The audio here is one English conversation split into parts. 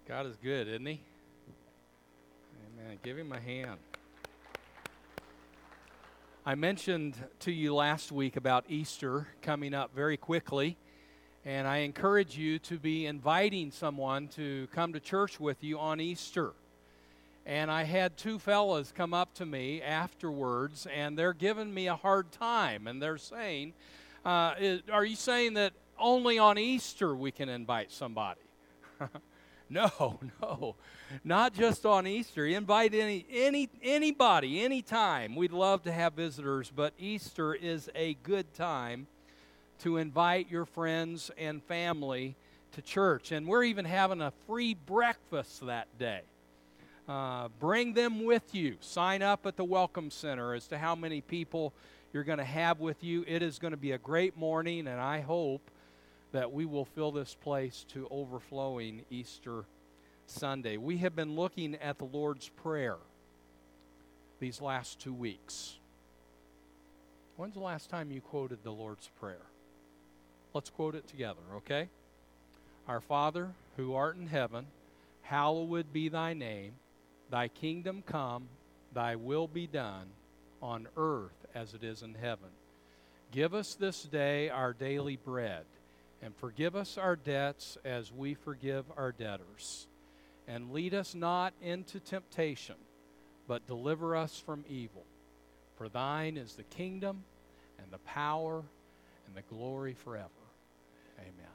God is good, isn't He? Amen. Give Him a hand. I mentioned to you last week about Easter coming up very quickly, and I encourage you to be inviting someone to come to church with you on Easter. And I had two fellas come up to me afterwards, and they're giving me a hard time, and they're saying, are you saying that only on Easter we can invite somebody? No, not just on Easter. Invite anybody, anytime. We'd love to have visitors, but Easter is a good time to invite your friends and family to church. And we're even having a free breakfast that day. Bring them with you. Sign up at the Welcome Center as to how many people you're going to have with you. It is going to be a great morning, and I hope that we will fill this place to overflowing Easter Sunday. We have been looking at the Lord's Prayer these last 2 weeks. When's the last time you quoted the Lord's Prayer? Let's quote it together, okay? Our Father, who art in heaven, hallowed be thy name. Thy kingdom come, thy will be done, on earth as it is in heaven. Give us this day our daily bread, and forgive us our debts as we forgive our debtors. And lead us not into temptation, but deliver us from evil. For thine is the kingdom, and the power, and the glory forever. Amen.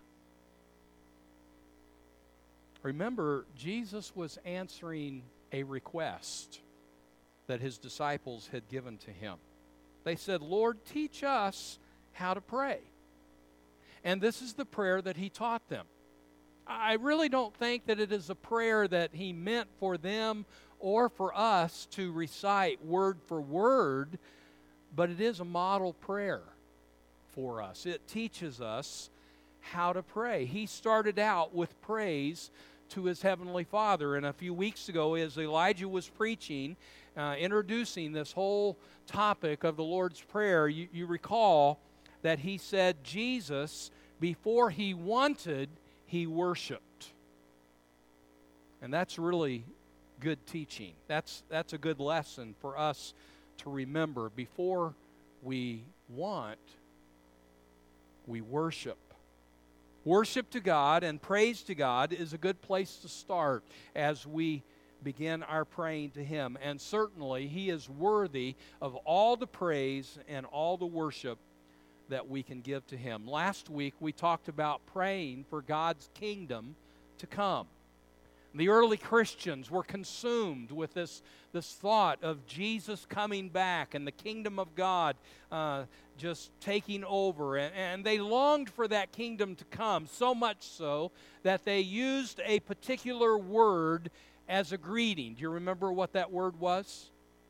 Remember, Jesus was answering a request that his disciples had given to him. They said, Lord, teach us how to pray. And this is the prayer that he taught them. I really don't think that it is a prayer that he meant for them or for us to recite word for word, but it is a model prayer for us. It teaches us how to pray. He started out with praise to his heavenly Father. And a few weeks ago, as Elijah was preaching, introducing this whole topic of the Lord's Prayer, you recall that he said Jesus, before he wanted, he worshiped. And that's really good teaching. That's a good lesson for us to remember. Before we want, we worship. Worship to God and praise to God is a good place to start as we begin our praying to Him. And certainly, He is worthy of all the praise and all the worship that we can give to Him. Last week, we talked about praying for God's kingdom to come. The early Christians were consumed with this thought of Jesus coming back and the kingdom of God just taking over. And they longed for that kingdom to come, so much so that they used a particular word as a greeting. Do you remember what that word was?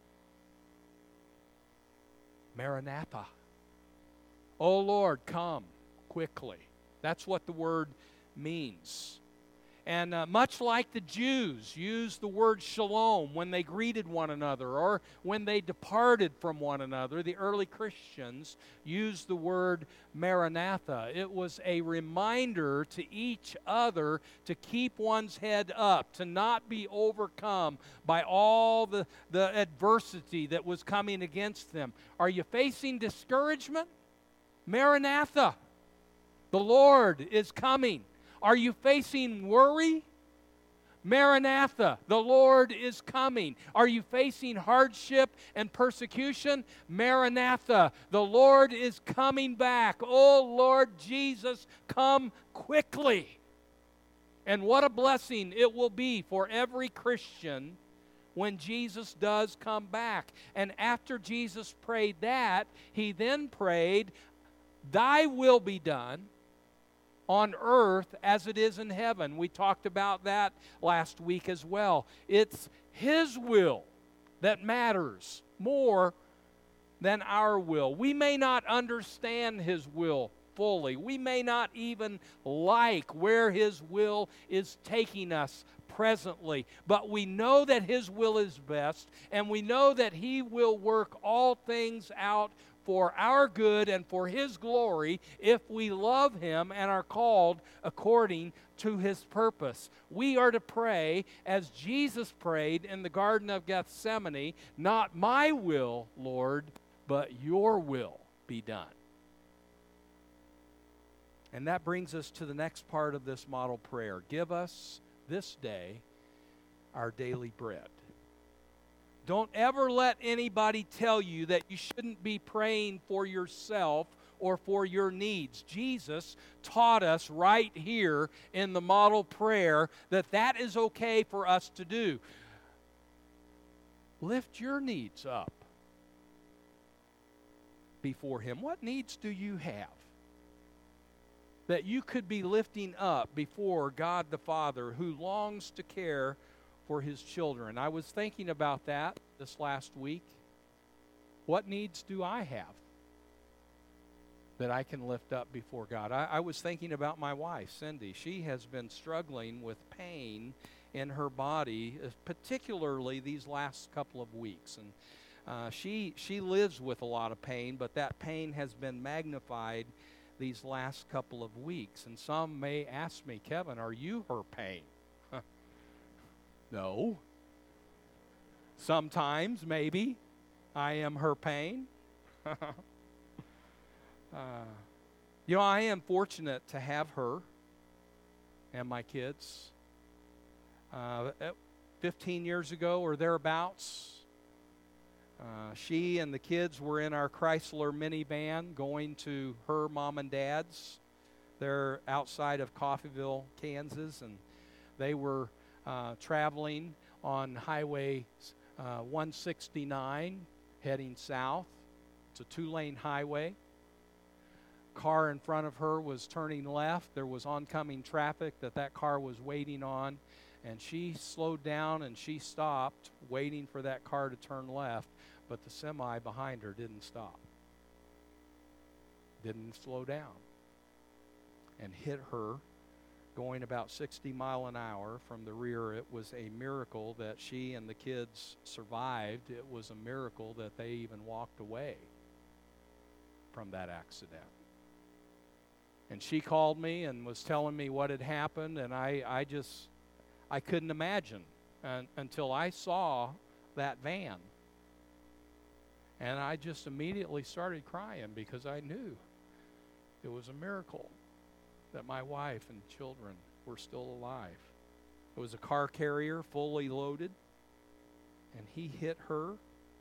Maranatha. Oh Lord, come quickly. That's what the word means. And much like the Jews used the word shalom when they greeted one another or when they departed from one another, the early Christians used the word Maranatha. It was a reminder to each other to keep one's head up, to not be overcome by all the adversity that was coming against them. Are you facing discouragement? Maranatha, the Lord is coming. Are you facing worry? Maranatha, the Lord is coming. Are you facing hardship and persecution? Maranatha, the Lord is coming back. Oh Lord Jesus, come quickly. And what a blessing it will be for every Christian when Jesus does come back. And after Jesus prayed that, he then prayed, Thy will be done on earth as it is in heaven. We talked about that last week as well. It's His will that matters more than our will. We may not understand His will fully. We may not even like where His will is taking us presently, but we know that His will is best, and we know that He will work all things out for our good and for His glory if we love Him and are called according to His purpose. We are to pray as Jesus prayed in the Garden of Gethsemane, not my will, Lord, but your will be done. And that brings us to the next part of this model prayer. Give us this day our daily bread. Don't ever let anybody tell you that you shouldn't be praying for yourself or for your needs. Jesus taught us right here in the model prayer that is okay for us to do. Lift your needs up before Him. What needs do you have that you could be lifting up before God the Father, who longs to care for His children? I was thinking about that this last week. What needs do I have that I can lift up before God? I was thinking about my wife, Cindy. She has been struggling with pain in her body, particularly these last couple of weeks. And she lives with a lot of pain, but that pain has been magnified these last couple of weeks. And some may ask me, Kevin, are you her pain? No. Sometimes, maybe, I am her pain. I am fortunate to have her and my kids. 15 years ago or thereabouts, she and the kids were in our Chrysler minivan going to her mom and dad's. They're outside of Coffeyville, Kansas, and they were traveling on Highway 169 heading south. It's a 2-lane highway. Car in front of her was turning left. There was oncoming traffic that car was waiting on, and she slowed down and she stopped, waiting for that car to turn left, but the semi behind her didn't stop. Didn't slow down and hit her going about 60 miles an hour from the rear. It was a miracle that she and the kids survived. It was a miracle that they even walked away from that accident. And she called me and was telling me what had happened, and I couldn't imagine until I saw that van. And I just immediately started crying because I knew it was a miracle that my wife and children were still alive. It was a car carrier, fully loaded, and he hit her,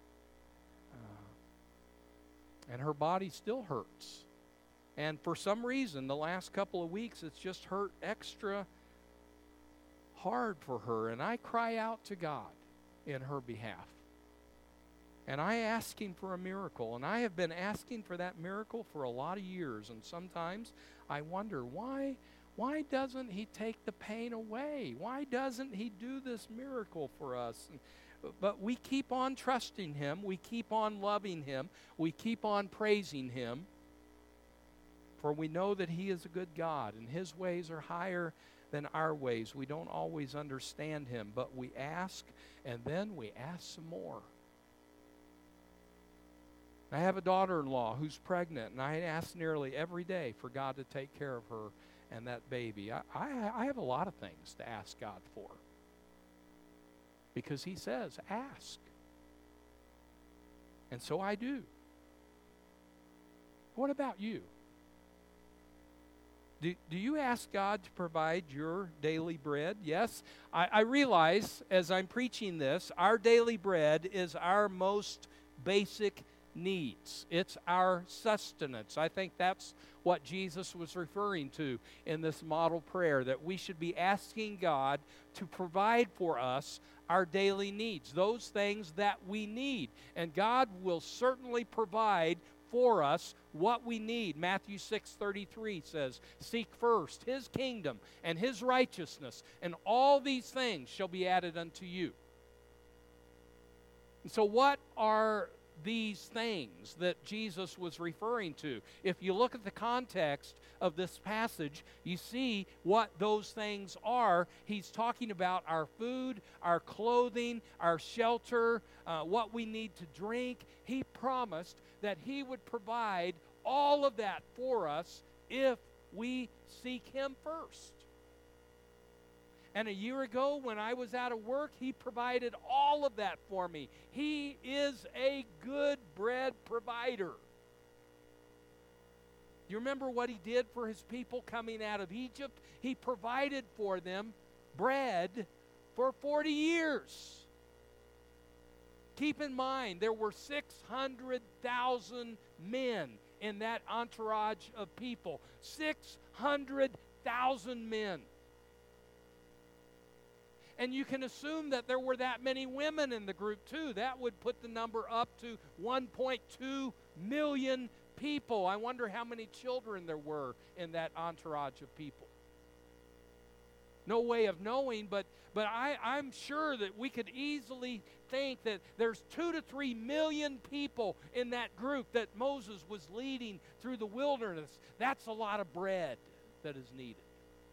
and her body still hurts. And for some reason, the last couple of weeks, it's just hurt extra hard for her. And I cry out to God in her behalf. And I ask Him for a miracle. And I have been asking for that miracle for a lot of years. And sometimes I wonder, why doesn't He take the pain away? Why doesn't He do this miracle for us? But we keep on trusting Him. We keep on loving Him. We keep on praising Him. For we know that He is a good God, and His ways are higher than our ways. We don't always understand Him, but we ask, and then we ask some more. I have a daughter-in-law who's pregnant, and I ask nearly every day for God to take care of her and that baby. I have a lot of things to ask God for, because He says, ask. And so I do. What about you? Do you ask God to provide your daily bread? Yes, I realize as I'm preaching this, our daily bread is our most basic needs. It's our sustenance. I think that's what Jesus was referring to in this model prayer, that we should be asking God to provide for us our daily needs, those things that we need. And God will certainly provide for us what we need. Matthew 6:33 says, "Seek first His kingdom and His righteousness, and all these things shall be added unto you." And so what are these things that Jesus was referring to. If you look at the context of this passage, you see what those things are. He's talking about our food, our clothing, our shelter, what we need to drink. He promised that He would provide all of that for us if we seek Him first. And a year ago, when I was out of work, He provided all of that for me. He is a good bread provider. You remember what He did for His people coming out of Egypt? He provided for them bread for 40 years. Keep in mind, there were 600,000 men in that entourage of people. 600,000 men. And you can assume that there were that many women in the group too. That would put the number up to 1.2 million people. I wonder how many children there were in that entourage of people. No way of knowing, but I'm sure that we could easily think that there's 2 to 3 million people in that group that Moses was leading through the wilderness. That's a lot of bread that is needed.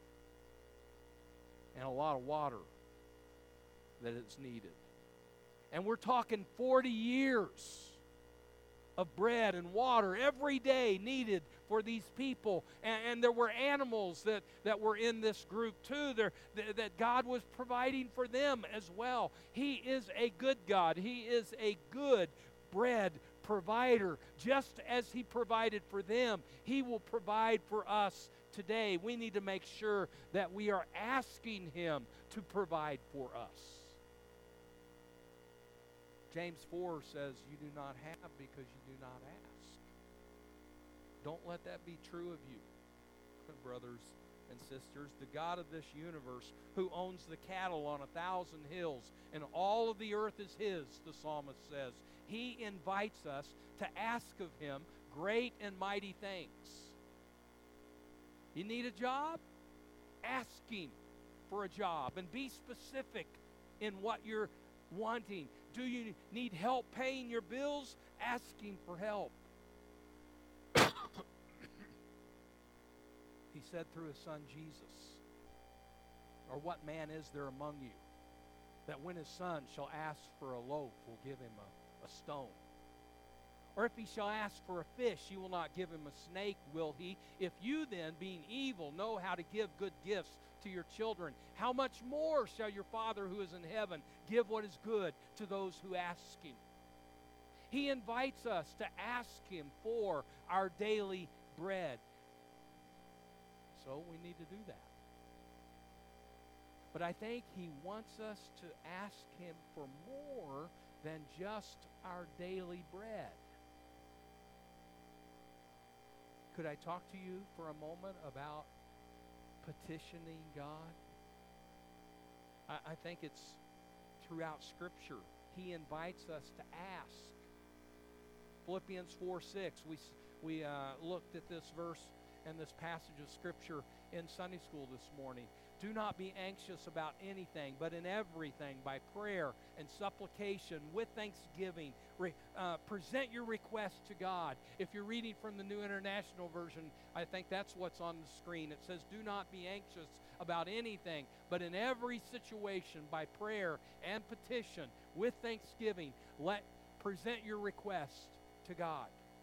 And a lot of water that is needed. And we're talking 40 years of bread and water every day needed for these people. And there were animals that were in this group too, that God was providing for them as well. He is a good God. He is a good bread provider. Just as He provided for them, He will provide for us today. We need to make sure that we are asking Him to provide for us. James 4 says, you do not have because you do not ask. Don't let that be true of you, brothers and sisters. The God of this universe, who owns the cattle on 1,000 hills, and all of the earth is His, the psalmist says. He invites us to ask of Him great and mighty things. You need a job? Ask Him for a job and be specific in what you're wanting. Do you need help paying your bills? Ask Him for help. He said through His Son Jesus, or what man is there among you that when his son shall ask for a loaf will give him a stone? Or if he shall ask for a fish, you will not give him a snake, will he? If you then, being evil, know how to give good gifts to your children, how much more shall your Father who is in heaven give what is good to those who ask Him? He invites us to ask Him for our daily bread. So we need to do that. But I think He wants us to ask Him for more than just our daily bread. Could I talk to you for a moment about petitioning God? I think it's throughout Scripture. He invites us to ask. Philippians 4:6, we looked at this verse and this passage of Scripture in Sunday school this morning. Do not be anxious about anything, but in everything, by prayer and supplication, with thanksgiving, present your requests to God. If you're reading from the New International Version, I think that's what's on the screen. It says, do not be anxious about anything, but in every situation, by prayer and petition, with thanksgiving, present your request to God.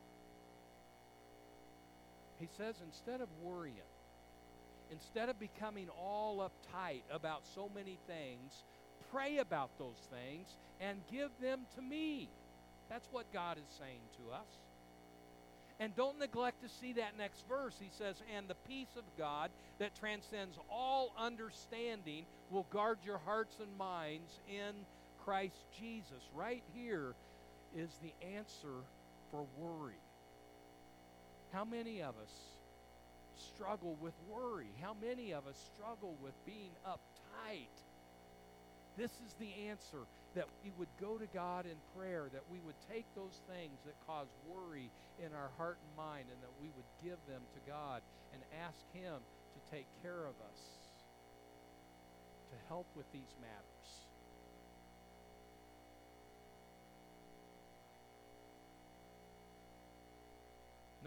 He says, instead of worrying, instead of becoming all uptight about so many things, pray about those things and give them to me. That's what God is saying to us. And don't neglect to see that next verse. He says, and the peace of God that transcends all understanding will guard your hearts and minds in Christ Jesus. Right here is the answer for worry. How many of us struggle with worry? How many of us struggle with being uptight? This is the answer, that we would go to God in prayer, that we would take those things that cause worry in our heart and mind, and that we would give them to God and ask Him to take care of us, to help with these matters.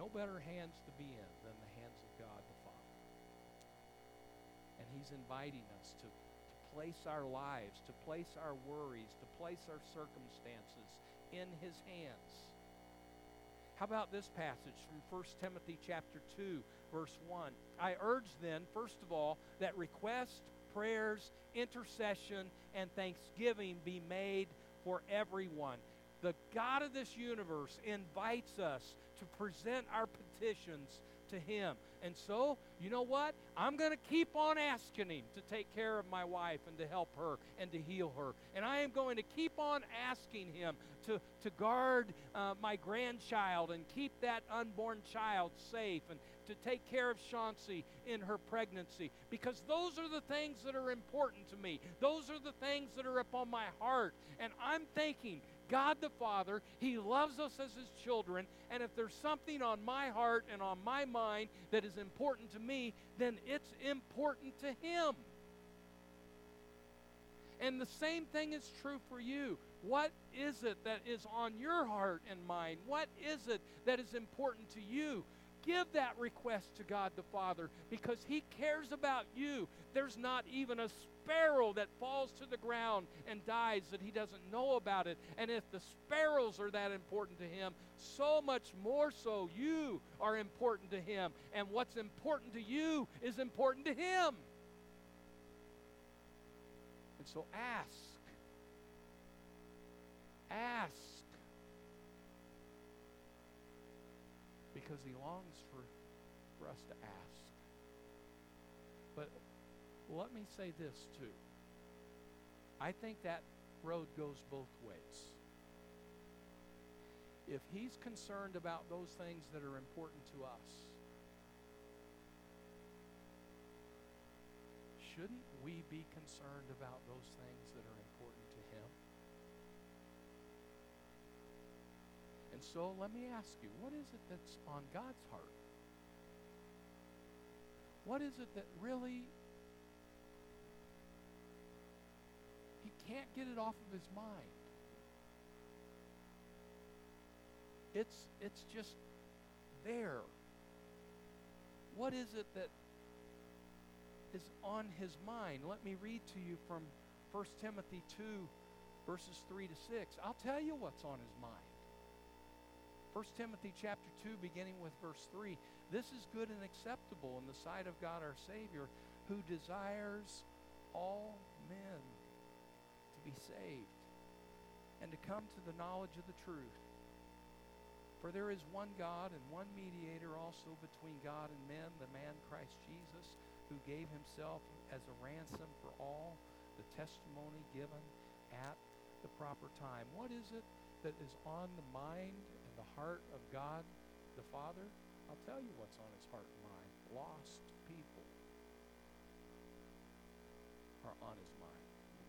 no better hands to be in than the hands of God the Father. And He's inviting us to place our lives, to place our worries, to place our circumstances in His hands. How about this passage from 1 Timothy chapter 2, verse 1? I urge then, first of all, that requests, prayers, intercession, and thanksgiving be made for everyone. The God of this universe invites us to present our petitions to Him. And so, you know what? I'm going to keep on asking Him to take care of my wife and to help her and to heal her. And I am going to keep on asking Him to guard my grandchild and keep that unborn child safe and to take care of Chauncey in her pregnancy. Because those are the things that are important to me. Those are the things that are upon my heart. And I'm thinking, God the Father, He loves us as His children, and if there's something on my heart and on my mind that is important to me, then it's important to Him. And the same thing is true for you. What is it that is on your heart and mind? What is it that is important to you? Give that request to God the Father because He cares about you. There's not even a sparrow that falls to the ground and dies that He doesn't know about it. And if the sparrows are that important to Him, so much more so you are important to Him. And what's important to you is important to Him. And so ask. Ask. Because He longs for us to ask. But let me say this too. I think that road goes both ways. If He's concerned about those things that are important to us, shouldn't we be concerned about those things that are important to Him? And so let me ask you, what is it that's on God's heart? What is it that really He can't get it off of His mind? It's just there. What is it that is on His mind? Let me read to you from 1 Timothy 2, verses 3 to 6. I'll tell you what's on His mind. 1 Timothy chapter 2, beginning with verse 3. This is good and acceptable in the sight of God our Savior, who desires all men to be saved and to come to the knowledge of the truth. For there is one God and one mediator also between God and men, the man Christ Jesus, who gave Himself as a ransom for all, the testimony given at the proper time. What is it that is on the mind and the heart of God the Father? I'll tell you what's on His heart and mind. Lost people are on His mind.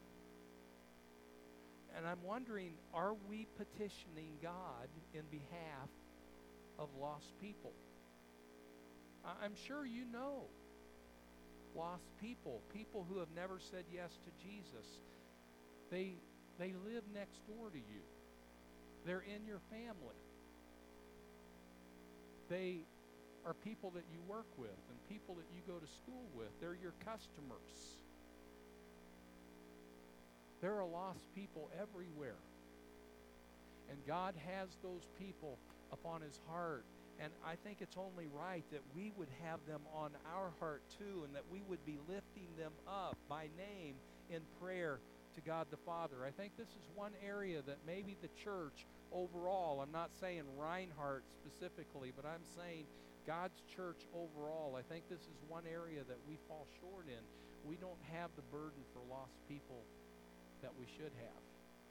And I'm wondering, are we petitioning God in behalf of lost people? I'm sure you know lost people, people who have never said yes to Jesus. They live next door to you. They're in your family. They are people that you work with and people that you go to school with. They're your customers. There are lost people everywhere. And God has those people upon His heart. And I think it's only right that we would have them on our heart too, and that we would be lifting them up by name in prayer to God the Father. I think this is one area that maybe the church overall, I'm not saying Reinhardt specifically, but I'm saying God's church overall, I think this is one area that we fall short in. We don't have the burden for lost people that we should have.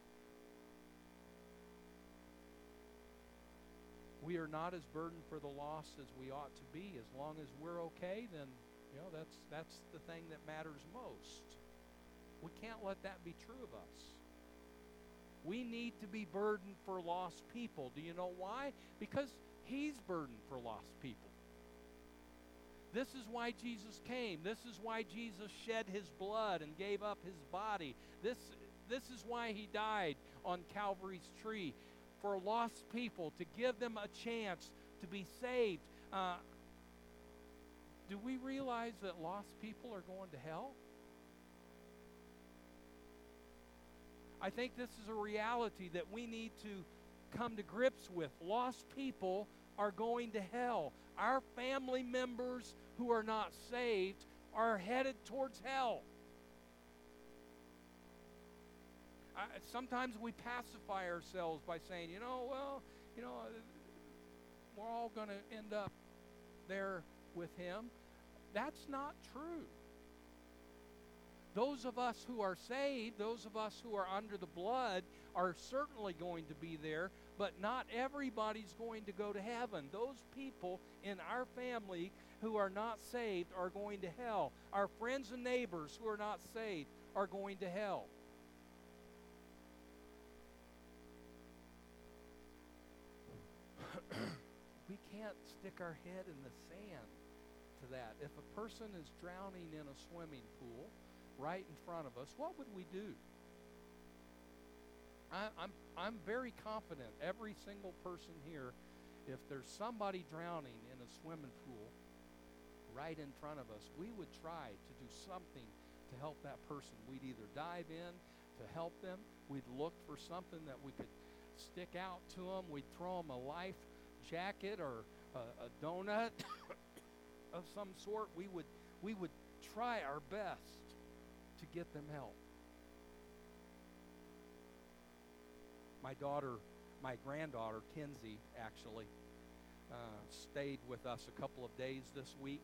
We are not as burdened for the lost as we ought to be. As long as we're okay, then that's the thing that matters most. We can't let that be true of us. We need to be burdened for lost people. Do you know why? Because He's burdened for lost people. This is why Jesus came. This is why Jesus shed His blood and gave up His body. This is why He died on Calvary's tree, for lost people, to give them a chance to be saved. Do we realize that lost people are going to hell? I think this is a reality that we need to come to grips with. Lost people are going to hell. Our family members who are not saved are headed towards hell. Sometimes we pacify ourselves by saying, we're all going to end up there with him. That's not true. Those of us who are saved, those of us who are under the blood, are certainly going to be there, but not everybody's going to go to heaven. Those people in our family who are not saved are going to hell. Our friends and neighbors who are not saved are going to hell. We can't stick our head in the sand to that. If a person is drowning in a swimming pool right in front of us, what would we do? I'm very confident every single person here, if there's somebody drowning in a swimming pool right in front of us, we would try to do something to help that person. We'd either dive in to help them, we'd look for something that we could stick out to them, we'd throw them a life jacket or a donut of some sort. We would try our best to get them help. My granddaughter, Kenzie, actually stayed with us a couple of days this week.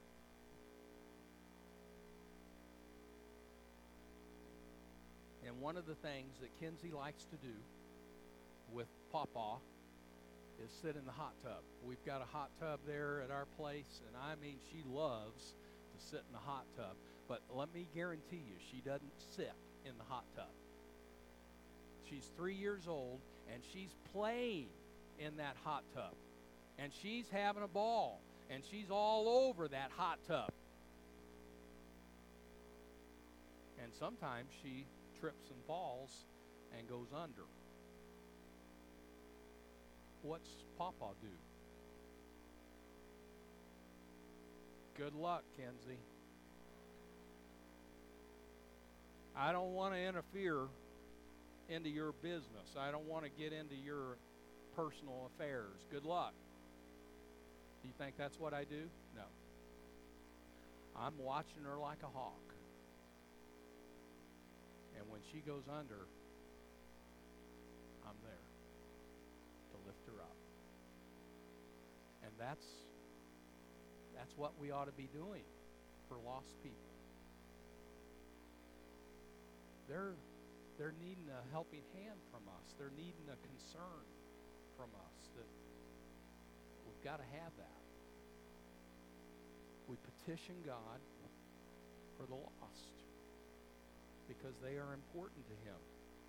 And one of the things that Kenzie likes to do with Pawpaw is sit in the hot tub. We've got a hot tub there at our place, and I mean, she loves to sit in the hot tub. But let me guarantee you, she doesn't sit in the hot tub. She's 3 years old, and she's playing in that hot tub. And she's having a ball, and she's all over that hot tub. And sometimes she trips and falls and goes under. What's Pawpaw do? Good luck, Kenzie. I don't want to interfere into your business. I don't want to get into your personal affairs. Good luck. Do you think that's what I do? No. I'm watching her like a hawk. And when she goes under, I'm there to lift her up. And that's what we ought to be doing for lost people. They're needing a helping hand from us. They're needing a concern from us. That we've got to have that. We petition God for the lost because they are important to Him.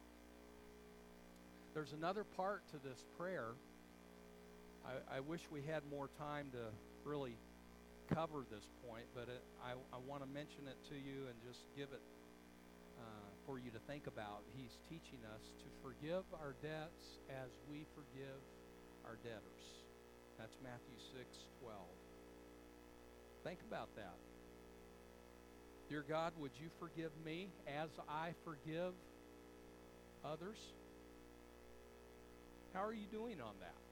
There's another part to this prayer. I wish we had more time to really cover this point, but I want to mention it to you and just give it for you to think about. He's teaching us to forgive our debts as we forgive our debtors. That's Matthew 6:12. Think about that. Dear God, would you forgive me as I forgive others? How are you doing on that?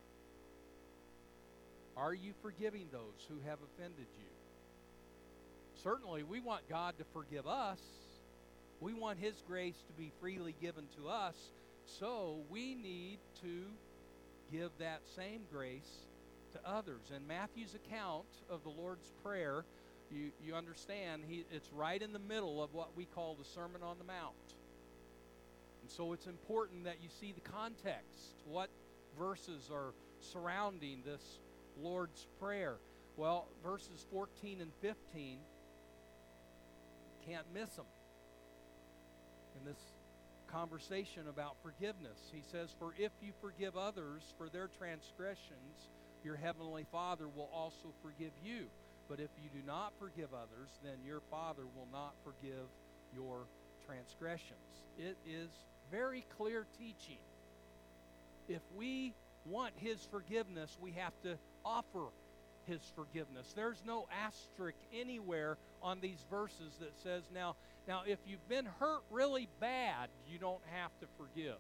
Are you forgiving those who have offended you? Certainly, we want God to forgive us. We want His grace to be freely given to us, so we need to give that same grace to others. In Matthew's account of the Lord's Prayer, you understand, it's right in the middle of what we call the Sermon on the Mount. And so it's important that you see the context. What verses are surrounding this Lord's Prayer? Well, verses 14 and 15, can't miss them. In this conversation about forgiveness, he says, "For if you forgive others for their transgressions, your heavenly Father will also forgive you. But if you do not forgive others, then your Father will not forgive your transgressions." It is very clear teaching. If we want His forgiveness, we have to offer His forgiveness. There's no asterisk anywhere on these verses that says, now if you've been hurt really bad, you don't have to forgive.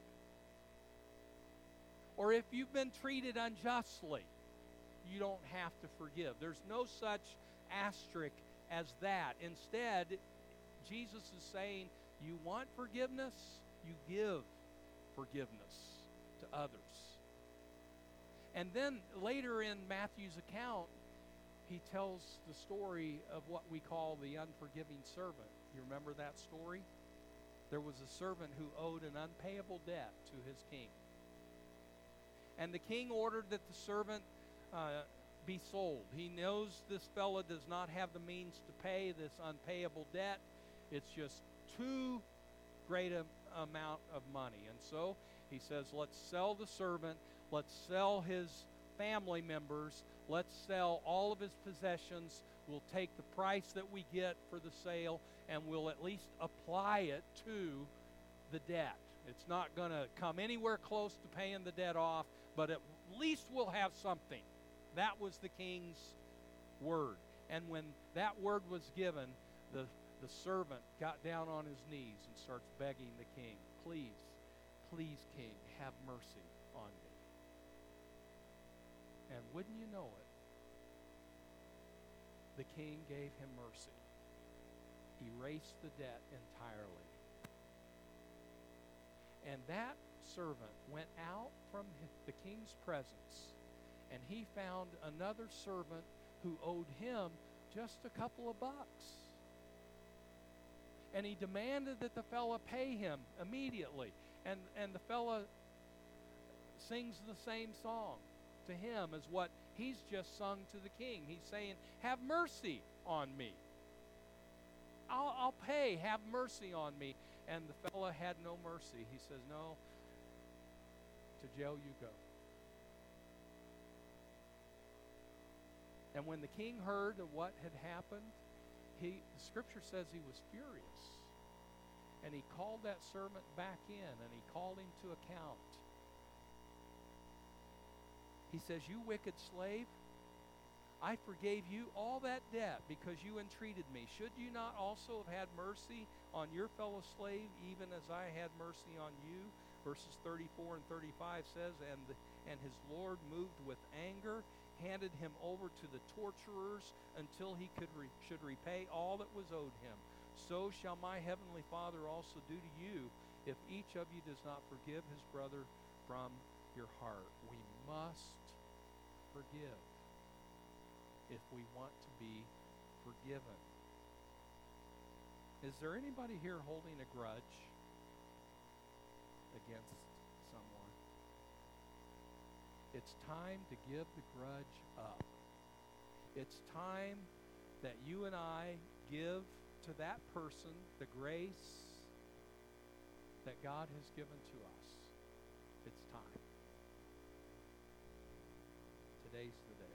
Or if you've been treated unjustly, you don't have to forgive. There's no such asterisk as that. Instead, Jesus is saying, you want forgiveness, you give forgiveness to others. And then later in Matthew's account, he tells the story of what we call the unforgiving servant. You remember that story? There was a servant who owed an unpayable debt to his king. And the king ordered that the servant be sold. He knows this fellow does not have the means to pay this unpayable debt. It's just too great an amount of money. And so he says, let's sell the servant. Let's sell his family members. Let's sell all of his possessions. We'll take the price that we get for the sale, and we'll at least apply it to the debt. It's not going to come anywhere close to paying the debt off, but at least we'll have something. That was the king's word. And when that word was given, the servant got down on his knees and starts begging the king, please, king, have mercy on me. And wouldn't you know it, the king gave him mercy, erased the debt entirely. And that servant went out from the king's presence, and he found another servant who owed him just a couple of bucks. And he demanded that the fella pay him immediately. And the fella sings the same song to him as what he's just sung to the king. He's saying, have mercy on me. I'll pay. Have mercy on me. And the fella had no mercy. He says, no, to jail you go. And when the king heard of what had happened, the scripture says he was furious. And he called that servant back in, and he called him to account. He says, you wicked slave, I forgave you all that debt because you entreated me. Should you not also have had mercy on your fellow slave, even as I had mercy on you? Verses 34 and 35 says, and his Lord, moved with anger, handed him over to the torturers until he should repay all that was owed him. So shall my heavenly Father also do to you if each of you does not forgive his brother from your heart. We must forgive if we want to be forgiven. Is there anybody here holding a grudge against someone? It's time to give the grudge up. It's time that you and I give to that person the grace that God has given to us. It's time. Today's the day.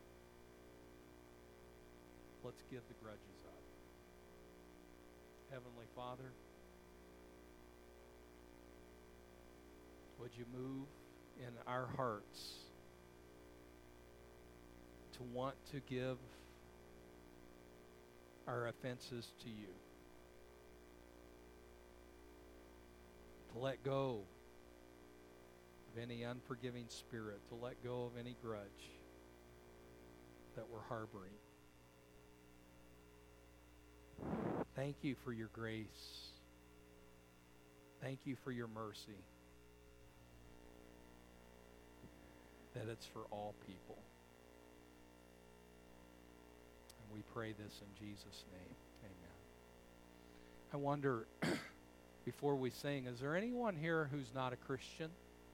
Let's give the grudges up. Heavenly Father, would you move in our hearts to want to give our offenses to you, to let go of any unforgiving spirit, to let go of any grudge that we're harboring. Thank you for your grace. Thank you for your mercy, that it's for all people. And we pray this in Jesus' name. Amen. I wonder, before we sing, is there anyone here who's not a Christian?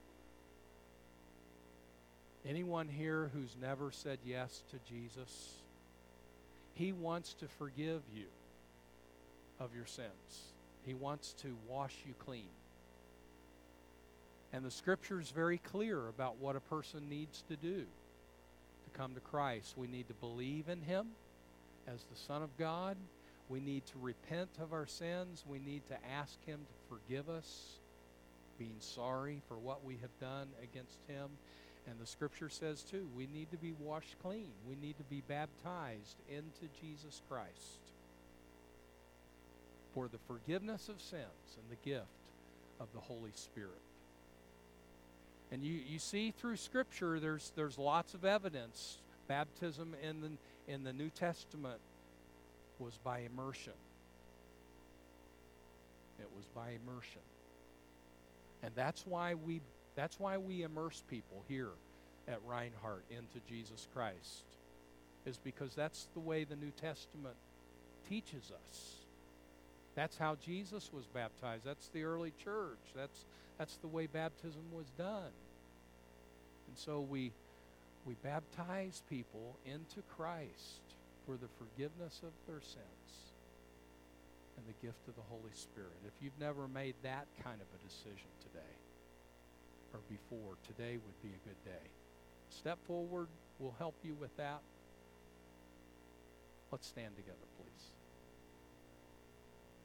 Anyone here who's never said yes to Jesus? He wants to forgive you of your sins. He wants to wash you clean. And the Scripture is very clear about what a person needs to do to come to Christ. We need to believe in Him as the Son of God. We need to repent of our sins. We need to ask Him to forgive us, being sorry for what we have done against Him. And the scripture says too, we need to be washed clean. We need to be baptized into Jesus Christ for the forgiveness of sins and the gift of the Holy Spirit. And you see through scripture there's lots of evidence. Baptism in the New Testament was by immersion. It was by immersion. And that's why we immerse people here at Reinhardt into Jesus Christ, is because that's the way the New Testament teaches us. That's how Jesus was baptized. That's the early church. That's the way baptism was done. And so we baptize people into Christ for the forgiveness of their sins and the gift of the Holy Spirit. If you've never made that kind of a decision today or before, today would be a good day. Step forward. We'll help you with that. Let's stand together, please.